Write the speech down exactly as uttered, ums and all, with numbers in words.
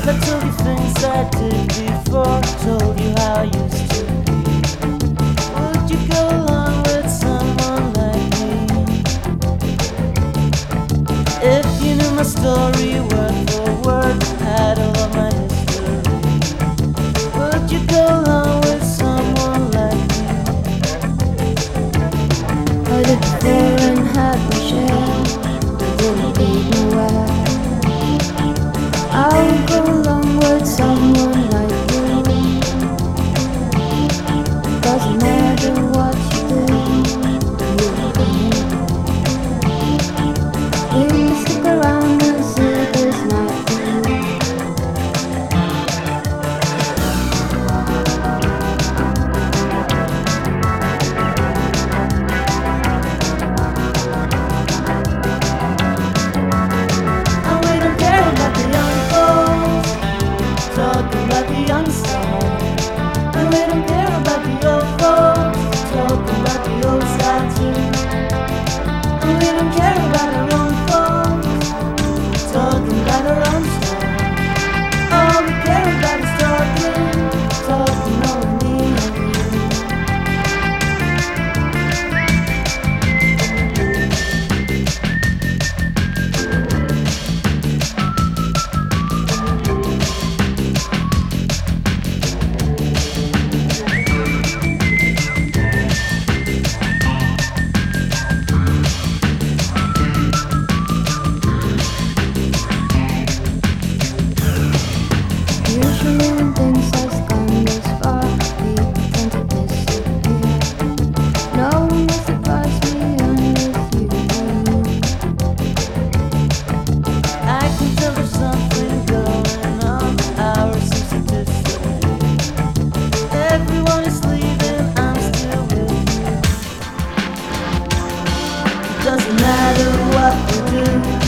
I told you things I did before, told you how I used to be. Would you go along with someone like me? If you knew my story word for word, had all of my history, would you go along with someone like me? I did before and had my share, didn't lead nowhere. I would go along with someone like you. Doesn't matter what you do, you and me. We stick around and see this night through. And we don't care about the young folks, talking about the young side. And we don't care about the old folks, talking about the old side too. And we don't care about our own folks, talking about our own style. All we care about is talking, talking over me and you. Usually when things has gone this far, people tend to disappear. No one will surprise me, I'm with you. I can tell there's something going on, ours seems to differ. Everyone is leaving, I'm still with you. It doesn't matter what we do,